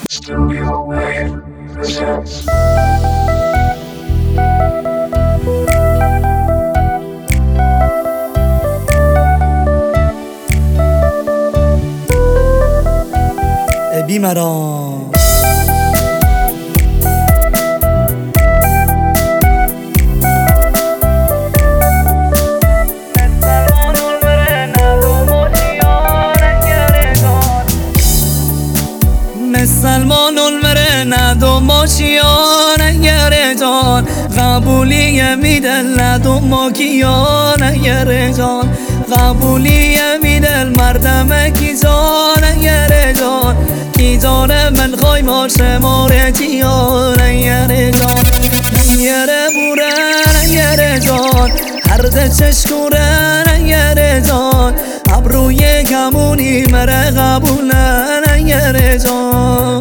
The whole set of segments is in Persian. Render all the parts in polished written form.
Studio Wave presents. بیماران سلمان المرنه دو ماشیان یاره جان قبولی میدل ندو ماکیان یاره جان قبولی میدل مردم کی جان یاره جان کی جان من خوای ماشه ماره جیان یاره جان یاره بورن یاره جان هر ده چشکورن یاره جان ابروی کمونی مره قبولن یاره جان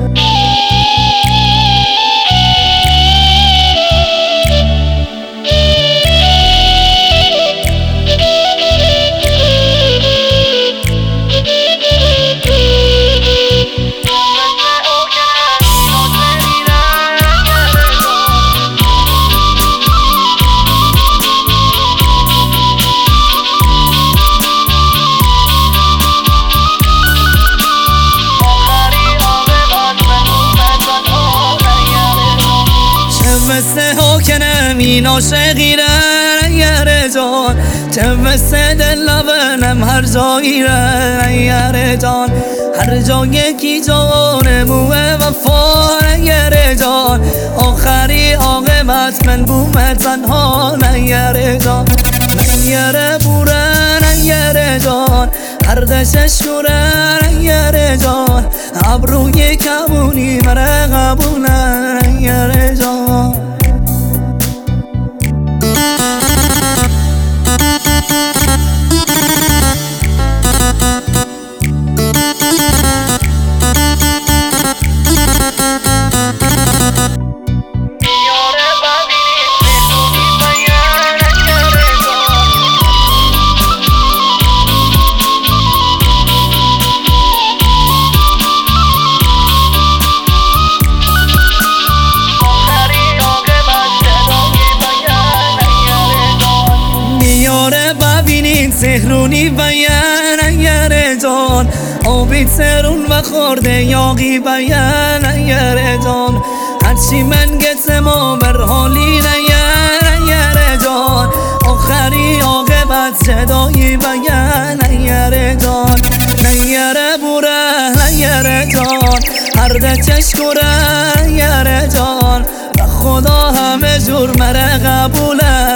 مثل حاکنم این عاشقیرن یاره جان چه مثل دل لبنم هر جاییرن یاره جان هر جا یکی جان موه وفا یاره جان آخری عاقبت من بوم تنها یاره جان یاره بورن یاره جان هر دشش شورن یاره جان ابروی کمونی مره قبولن یاره جان سهرونی بیان یاره جان آبی سرون و خورده یاقی بیان یاره جان هرچی من گتم و بر حالی یاره جان آخری عاقبت صدایی بیان یاره جان یاره بوره یاره جان هر ده چشکوره یاره جان و خدا همه جور مره قبوله